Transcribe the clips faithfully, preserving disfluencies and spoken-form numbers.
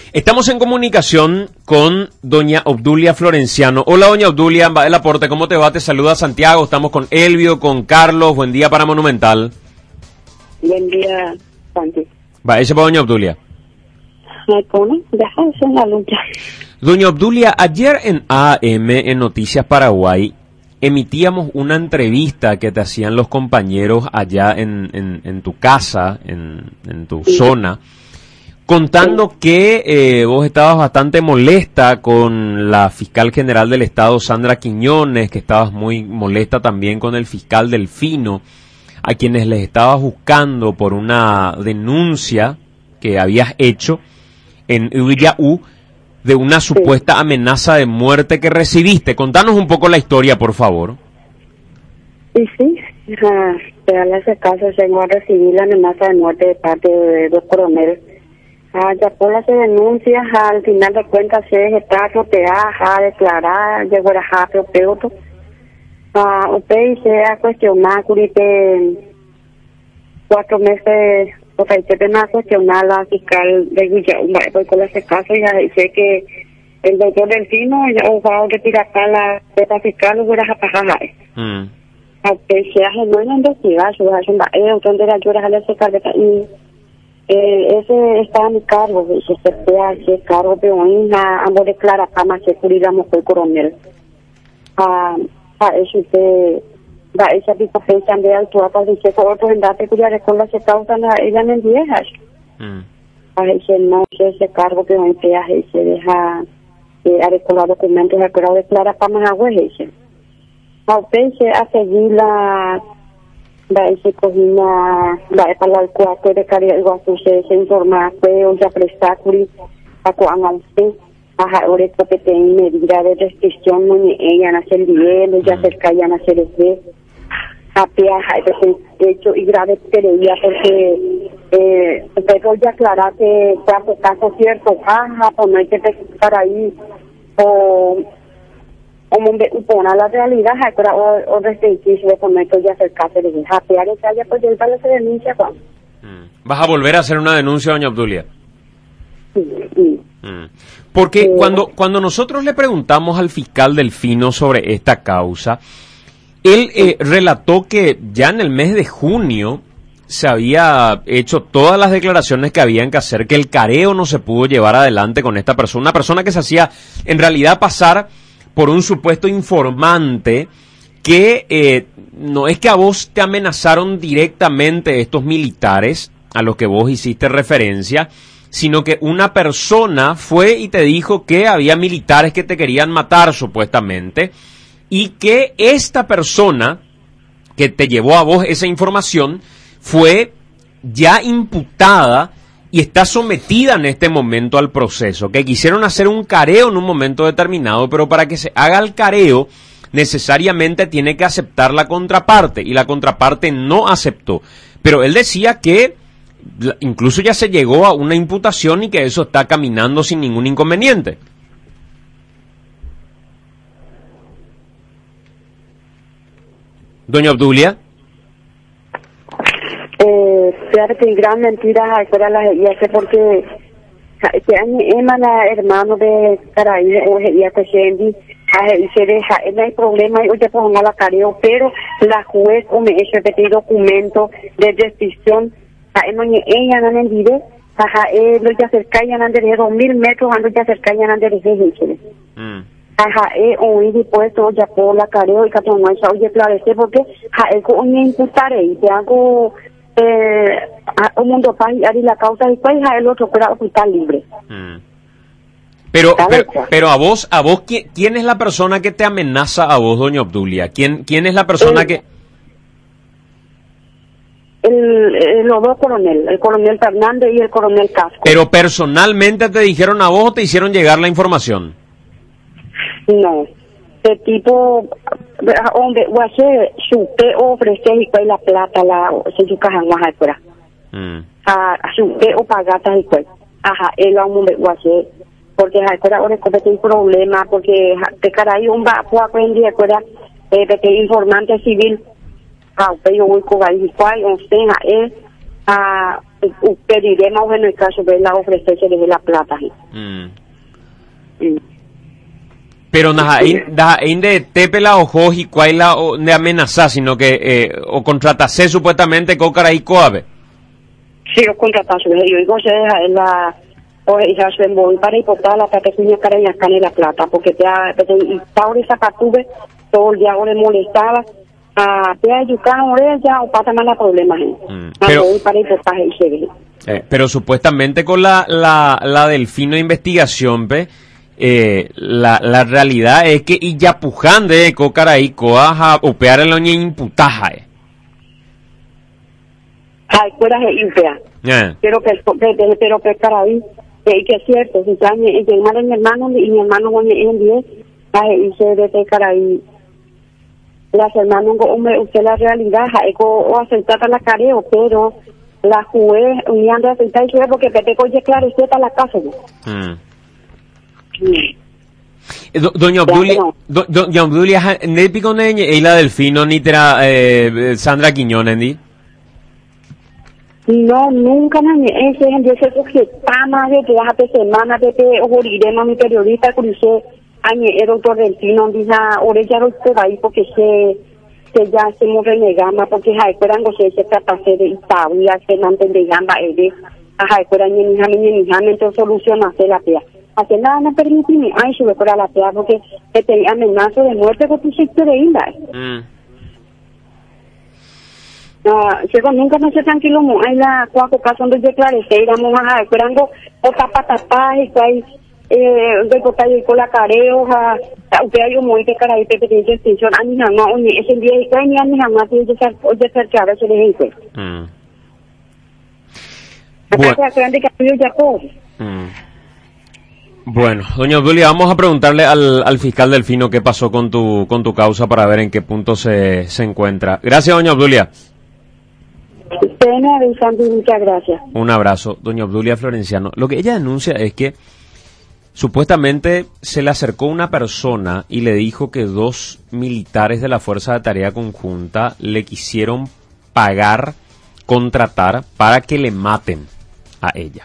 Estamos en comunicación con doña Obdulia Florenciano. Hola, doña Obdulia, va el aporte, ¿cómo te va? Te saluda Santiago, estamos con Elvio, con Carlos, buen día para Monumental. Buen día, Santi. Va, ese para doña Obdulia. ¿Cómo? Deja eso en la lucha. Doña Obdulia, ayer en A M, en Noticias Paraguay, emitíamos una entrevista que te hacían los compañeros allá en, en, en tu casa, en, en tu sí. zona, contando sí. que eh, vos estabas bastante molesta con la fiscal general del Estado, Sandra Quiñones, que estabas muy molesta también con el fiscal Delfino, a quienes les estabas buscando por una denuncia que habías hecho en Ullaú de una supuesta sí. amenaza de muerte que recibiste. Contanos un poco la historia, por favor. Sí, sí. Uh, en ese caso, señor, recibí la amenaza de muerte de parte de dos coroneles. Uh, ya por las denuncias, uh, al final de cuentas, se está atropeada, a declarar, llegó a atropeo. Uh, usted se ha cuestionado, curite, cuatro meses. O sea, se me ha cuestionado la fiscal de Guillermo, pues con ese caso ya dice que el doctor Delfino ya va a retirar la de la fiscal, lo voy a pagar. Mm. Aunque se hace buena investigación, se hace un donde la llora a la fiscal y ese está a mi cargo, se se puede hacer cargo de una, ambos declara para que cuidamos con el coronel. Ah, a eso que va esa tipo pensan de alto para decir que otros en date cuya recuerda se causan a ella en viejas a ese no se ese cargo que un peaje se deja eh, a recordar documentos a pero declara para más agua ese a pense a seguir la va ese cogina va para el cuarto de carga igual se se informa fue o ya prestar curi a cuando usted ajá, ahora esto que tiene medida de restricción muy ella nacer bien ya cerca ya nacer ese a piaja, de hecho y grave quería porque eh pero ya aclarar que caso caso cierto ajá, pues no hay que estar ahí o como una la realidad o o restringirse de comer ya acercarse de a piar esa ya pues él va a hacer denuncia con ¿vas a volver a hacer una denuncia, doña Obdulia? Sí, sí. Mm. Porque eh, cuando cuando nosotros le preguntamos al fiscal Delfino sobre esta causa, él eh, relató que ya en el mes de junio se había hecho todas las declaraciones que habían que hacer, que el careo no se pudo llevar adelante con esta persona, una persona que se hacía en realidad pasar por un supuesto informante, que eh, no es que a vos te amenazaron directamente estos militares a los que vos hiciste referencia, sino que una persona fue y te dijo que había militares que te querían matar supuestamente, y que esta persona que te llevó a vos esa información fue ya imputada y está sometida en este momento al proceso, que quisieron hacer un careo en un momento determinado, pero para que se haga el careo necesariamente tiene que aceptar la contraparte, y la contraparte no aceptó. Pero él decía que incluso ya se llegó a una imputación y que eso está caminando sin ningún inconveniente. Doña Obdulia. Eh, claro que gran mentira fuera la y hace porque que Emma la hermano de Caray o ya que se se deja no hay problema yo te pongo la careo pero la juez o me hizo este documento de decisión a Emma ella no me dice ajá eh lo ya cerca ya ande de dos mil metros ando ya cerca ya ande de seis ajá, eh, un dispuesto ya por la careo y que no hay oye claro porque ja es un imputaré y te hago eh un mundo para y la causa y pues ja el otro para ocultar libre. Mm. Pero, pero pero a vos a vos ¿quién, quién es la persona que te amenaza a vos, doña Obdulia? ¿Quién quién es la persona el, que el, el los dos coronel, el coronel Fernández y el coronel Casco? Pero personalmente te dijeron a vos o te hicieron llegar la información? No, de tipo, donde o hacer su pe ofrecer y pues la plata la se su caja más afuera. A su pe o pagata y pues, ajá, él a un o hacer porque afuera ahora comete un problema porque te caray un va a aprender afuera eh de que informante civil ah pero voy con ahí cuál o sea es a pediremos en el caso de la ofrecerse desde la plata. Mm. Mm. Pero nada, de tepela o joji cuaila o de amenazar, sino que eh, o contratase supuestamente cocara y coabe. Sí, o contratase, yo digo, se deja en la o ya se envolve para importar la plata que cara y acá en la plata, porque te ha y taure esa patube todo el día le molestaba a te ayucar ya o pasa más la problemas. Mm. Pero para importar y se eh, pero supuestamente con la la la Delfino de investigación, pe Eh, la, la realidad es que y ya pujande cocaray coaja upear el oñe imputaja eh. Ay, fuera de impea. Yeah. Pero que pero que caray, que que es cierto, si ya mi hermano mi hermano y mi hermano oñe en diez, ay, y se de caray. Las hermanos hombre, usted la realidad, ay, o aceptar la careo, pero la juez uniendo a aceptar y porque te coge claro, usted está la casa. Mm. Do, doña Obdulia, do, doña Obdulia, ne pico neñe e la Delfino ni tera eh, Sandra Quiñones ni. No, nunca me ese ese que está más de que hace semana de que oriremos mi periodista crucé añe el doctor Delfino dice orella lo por ahí porque se se ya se mo renegama porque hay esperando se se trata de Italia se mantiene gamba ede ajá esperando ni ni ni ni entonces soluciona hacer la pea. Hace nada me permite ni ay sube por la pea porque te tenía amenaza de muerte por tu sector de inda. Mm. Ah, llegó nunca no se tranquilo mo ay la cuaco caso donde declaré se iramos a esperando o tapatapá y que eh de portal y con la careo a usted hay un muy que caray te pedí extensión a mi mamá oye ese día y que ni a mi mamá tiene que ser oye ser que ahora se le dice. Mm. Bueno. Grande que yo ya puedo. Mm. Bueno, doña Obdulia, vamos a preguntarle al, al fiscal Delfino qué pasó con tu con tu causa para ver en qué punto se, se encuentra. Gracias, doña Obdulia. Usted me avisando y muchas gracias. Un abrazo, doña Obdulia Florenciano. Lo que ella denuncia es que supuestamente se le acercó una persona y le dijo que dos militares de la Fuerza de Tarea Conjunta le quisieron pagar, contratar para que le maten a ella.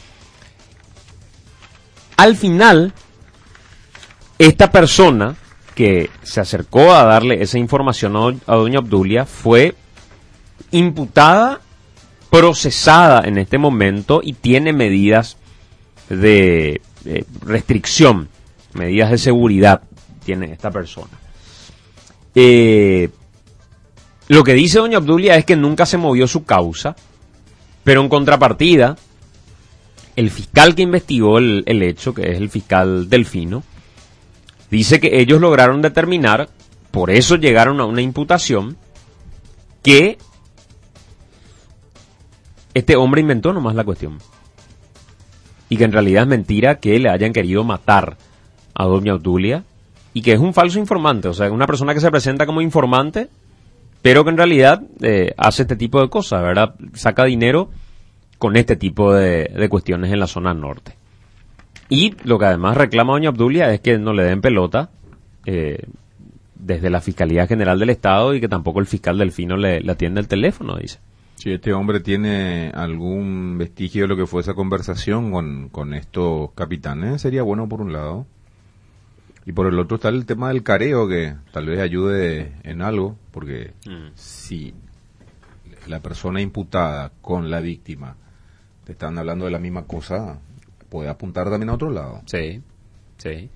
Al final, esta persona que se acercó a darle esa información a, a doña Obdulia fue imputada, procesada en este momento y tiene medidas de eh, restricción, medidas de seguridad tiene esta persona. Eh, lo que dice doña Obdulia es que nunca se movió su causa, pero en contrapartida, el fiscal que investigó el, el hecho, que es el fiscal Delfino, dice que ellos lograron determinar, por eso llegaron a una imputación, que este hombre inventó nomás la cuestión. Y que en realidad es mentira que le hayan querido matar a doña Obdulia y que es un falso informante, o sea, una persona que se presenta como informante, pero que en realidad eh, hace este tipo de cosas, ¿verdad? Saca dinero con este tipo de, de cuestiones en la zona norte. Y lo que además reclama doña Obdulia es que no le den pelota eh, desde la Fiscalía General del Estado y que tampoco el fiscal Delfino le, le atiende el teléfono, dice. Si este hombre tiene algún vestigio de lo que fue esa conversación con, con estos capitanes, sería bueno por un lado. Y por el otro está el tema del careo, que tal vez ayude en algo, porque mm. si la persona imputada con la víctima te están hablando de la misma cosa, puede apuntar también a otro lado. Sí, sí.